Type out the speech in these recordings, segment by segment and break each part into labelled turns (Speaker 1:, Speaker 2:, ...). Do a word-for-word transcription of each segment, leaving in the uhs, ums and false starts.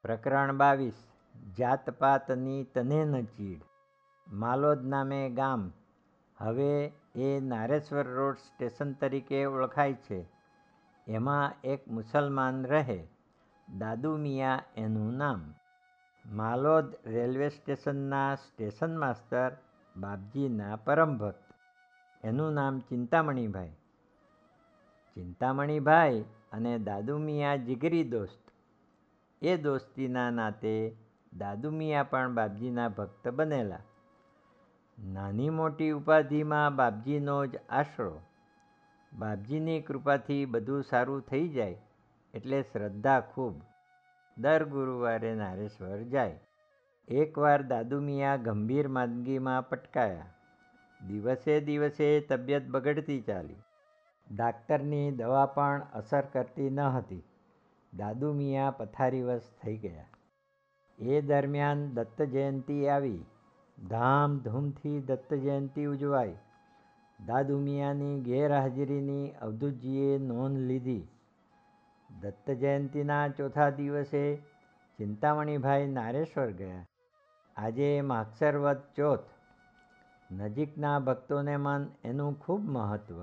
Speaker 1: પ્રકરણ બાવીસ. જાતપાતની તને ન ચીડ. માલોદ નામે ગામ હવે એ નારેશ્વર રોડ સ્ટેશન તરીકે ઓળખાય છે. એમાં એક મુસલમાન રહે, દાદુ મિયાં એનું નામ. માલોદ રેલવે સ્ટેશનના સ્ટેશન માસ્તર બાપજીના પરમભક્ત. એનું નામ ચિંતામણીભાઈ. ચિંતામણીભાઈ અને દાદુ મિયાં જીગરી દોસ્ત. એ દોસ્તીના નાતે દાદુ મિયાં પણ બાપજીના ભક્ત બનેલા. નાની મોટી ઉપાધિમાં બાપજીનો જ આશરો. બાપજીની કૃપાથી બધું સારું થઈ જાય એટલે શ્રદ્ધા ખૂબ. દર ગુરુવારે નારેશ્વર જાય. એકવાર દાદુ મિયાં ગંભીર માંદગીમાં પટકાયા. દિવસે દિવસે તબિયત બગડતી ચાલી. ડાક્ટરની દવા પણ અસર કરતી ન હતી. દાદુ મિયાં પથારીવશ થઈ ગયા. એ દરમિયાન દત્ત જયંતિ આવી. ધામધૂમથી દત્ત જયંતિ ઉજવાઈ. દાદુ મિયાંની ગેરહાજરીની અવધૂતજીએ નોંધ લીધી. દત્ત જયંતિના ચોથા દિવસે ચિંતામણીભાઈ નારેશ્વર ગયા. આજે માગસર વદ ચોથ. નજીકના ભક્તોને મન એનું ખૂબ મહત્વ.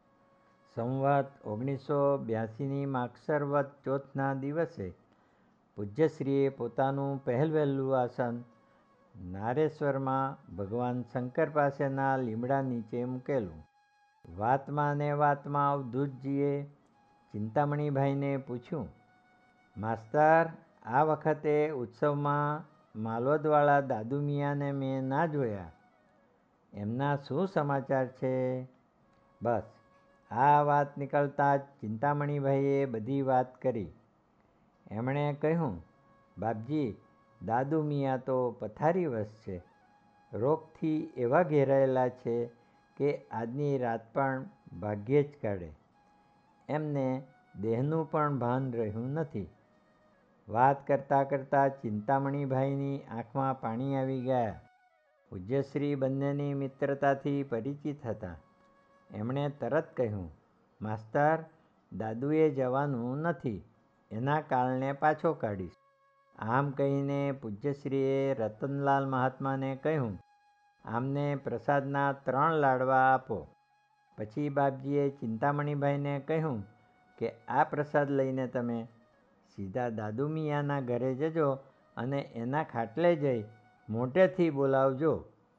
Speaker 1: સંવત ઓગણીસો બ્યાસીની માગસર વદ ચોથના દિવસે પૂજ્યશ્રીએ પોતાનું પહેલવહેલું આસન નારેશ્વરમાં ભગવાન શંકર પાસેના લીમડા નીચે મૂકેલું. વાતમાં ને વાતમાં અવધૂતજીએ ચિંતામણીભાઈને પૂછ્યું, માસ્તર, આ વખતે ઉત્સવમાં માલોદવાળા દાદુ મિયાંને મેં ના જોયા. એમના શું સમાચાર છે? બસ આ વાત નીકળતા જ ચિંતામણીભાઈએ બધી વાત કરી. એમણે કહ્યું, બાપજી, દાદુ મિયાં તો પથારીવશ છે. રોગથી એવા ઘેરાયેલા છે કે આજની રાત પણ ભાગ્યે જ કાઢે. એમને દેહનું પણ ભાન રહ્યું નથી. વાત કરતાં કરતાં ચિંતામણીભાઈની આંખમાં પાણી આવી ગયા. પૂજ્યશ્રી બંનેની મિત્રતાથી પરિચિત હતા. એમણે તરત કહ્યું, માસ્તર, દાદુએ જવાનું નથી. એના કાળને પાછો કાઢીશ. આમ કહીને પૂજ્યશ્રીએ રતનલાલ મહાત્માને કહ્યું, આમને પ્રસાદના ત્રણ લાડવા આપો. પછી બાપજીએ ચિંતામણીભાઈને કહ્યું કે આ પ્રસાદ લઈને તમે સીધા દાદુ મિયાંના ઘરે જજો અને એના ખાટલે જઈ મોટેથી બોલાવજો.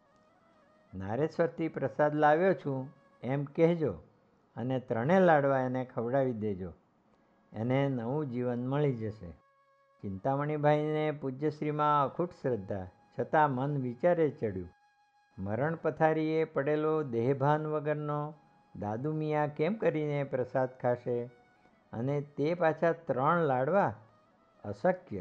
Speaker 1: નારેશ્વરથી પ્રસાદ લાવ્યો છું એમ કહેજો અને ત્રણે લાડવા એને ખવડાવી દેજો. એને નવું જીવન મળી જશે. ચિંતામણીભાઈને પૂજ્યશ્રીમાં અખૂટ શ્રદ્ધા, છતાં મન વિચારે ચડ્યું, મરણ પથારીએ પડેલો દેહભાન વગરનો દાદુ મિયાં કેમ કરીને પ્રસાદ ખાશે? અને તે પાછા ત્રણ લાડવા? અશક્ય.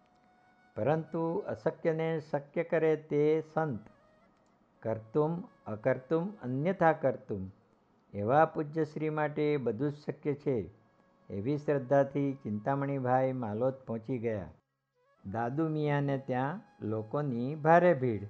Speaker 1: પરંતુ અશક્યને શક્ય કરે તે સંત. કર્તુમ અકર્તુમ અન્યથા કર્તુમ. એવા પૂજ્યશ્રી માટે બધું જ શક્ય છે. એવી શ્રદ્ધાથી ચિંતામણીભાઈ માલોદ પહોંચી ગયા. દાદુ મિયાંને ત્યાં લોકોની ભારે ભીડ.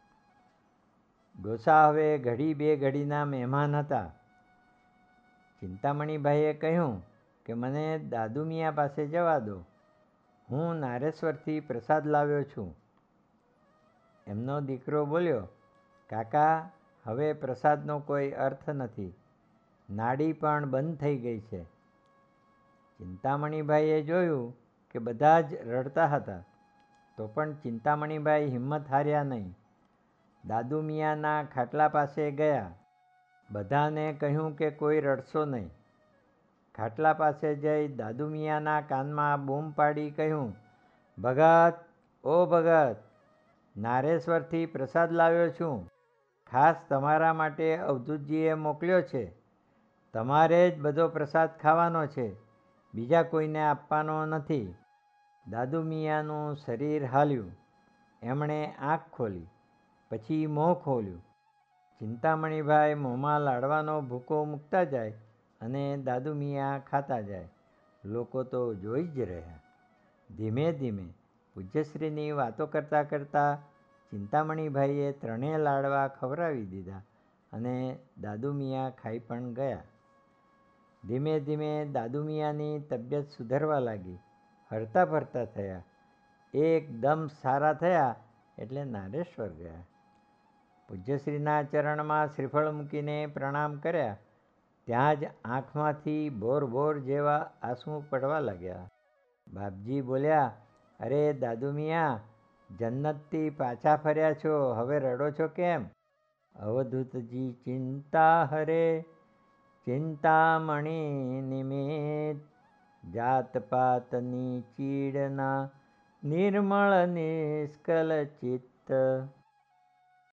Speaker 1: ડોસા હવે ઘડી બે ઘડીના મહેમાન હતા. ચિંતામણીભાઈએ કહ્યું કે મને દાદુ મિયાં પાસે જવા દો. હું નારેશ્વરથી પ્રસાદ લાવ્યો છું. એમનો દીકરો બોલ્યો, કાકા, હવે પ્રસાદનો કોઈ અર્થ નથી. નાડી પણ બંધ થઈ ગઈ છે. ચિંતામણીભાઈએ જોયું કે બધા જ રડતા હતા. તો પણ ચિંતામણીભાઈ હિંમત હાર્યા નહીં. દાદુ મિયાંના ખાટલા પાસે ગયા. બધાને કહ્યું કે કોઈ રડશો નહીં. ખાટલા પાસે જઈ દાદુ મિયાંના કાનમાં બૂમ પાડી કહ્યું, ભગત, ઓ ભગત, નારેશ્વરથી પ્રસાદ લાવ્યો છું. ખાસ તમારા માટે અવધૂતજીએ મોકલ્યો છે. તમારે જ બધો પ્રસાદ ખાવાનો છે, બીજા કોઈને આપવાનો નથી. દાદુ મિયાંનું શરીર હાલ્યું. એમણે આંખ ખોલી, પછી મોં ખોલ્યું. ચિંતામણીભાઈ મોંમાં લાડવાનો ભૂકો મૂકતા જાય અને દાદુ મિયાં ખાતા જાય. લોકો તો જોઈ જ રહ્યા. ધીમે ધીમે પૂજ્યશ્રીની વાતો કરતાં કરતાં ચિંતામણીભાઈએ ત્રણેય લાડવા ખવડાવી દીધા અને દાદુ મિયાં ખાઈ પણ ગયા. ધીમે ધીમે દાદુ મિયાંની તબિયત સુધરવા લાગી. હરતા ફરતા થયા. એકદમ સારા થયા એટલે નારેશ્વર ગયા. પૂજ્યશ્રીના ચરણમાં શ્રીફળ મૂકીને પ્રણામ કર્યા. ત્યાં જ આંખમાંથી બોર બોર જેવા આંસુ પડવા લાગ્યા. બાપજી બોલ્યા, અરે દાદુ મિયા, જન્નતથી પાછા ફર્યા છો, હવે રડો છો કેમ? અવધૂતજી ચિંતા હરે ચિંતામણી નિમિત્ત, જાત પાતની ચીડના નિર્મળ નિષ્કલ ચિત્ત.